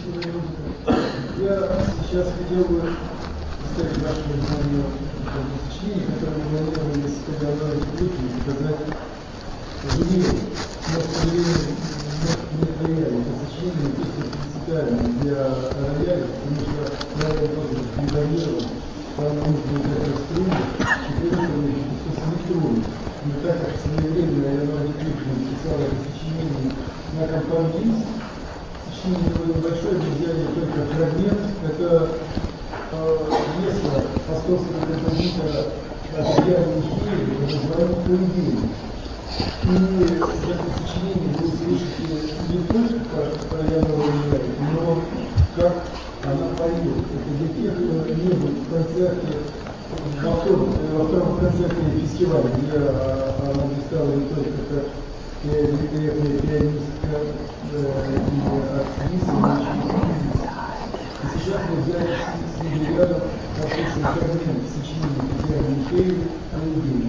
Я сейчас хотел бы поставить ваше внимание на сочинение, которое мы планировали с Каганой и показать живее. Но, к сожалению, не рояли это сочинение, просто принципиально для рояля, потому что рояль должен быть изолирован, там нужно играть струны, и поэтому просто струны. Но так как своевременно я вам написал это сочинение на компании, сочинение довольно большое, мы взяли только фрагмент, это пьеса московского композитора Адриана Михеева под названием «Колыбель». И в этом сочинении вы услышите не только как Яна играет, но как она поет. Это для тех, кто не был в концерте, во втором концерте фестиваля, где она писала не только как великолепная пианистка и актриса, но еще и певица. И сейчас мы взяли с ним рядом послушаем фрагмент сочинения Татьяны Михеевой «Колыбель».